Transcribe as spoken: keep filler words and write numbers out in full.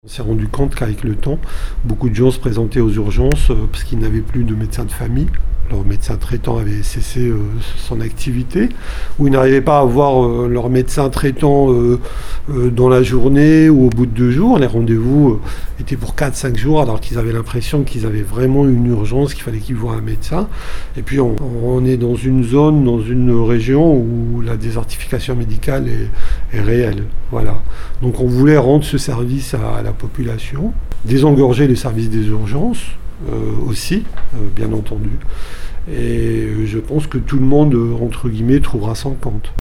On s'est rendu compte qu'avec le temps, beaucoup de gens se présentaient aux urgences euh, parce qu'ils n'avaient plus de médecin de famille. Leur médecin traitant avait cessé euh, son activité, ou ils n'arrivaient pas à voir euh, leur médecin traitant euh, euh, dans la journée ou au bout de deux jours. Les rendez-vous euh, étaient pour quatre cinq jours, alors qu'ils avaient l'impression qu'ils avaient vraiment une urgence, qu'il fallait qu'ils voient un médecin. Et puis on, on est dans une zone, dans une région où la désertification médicale est, est réelle. Voilà. Donc on voulait rendre ce service à, à la population, désengorger les services des urgences euh, aussi, euh, bien entendu. Et je pense que tout le monde, entre guillemets, trouvera son compte.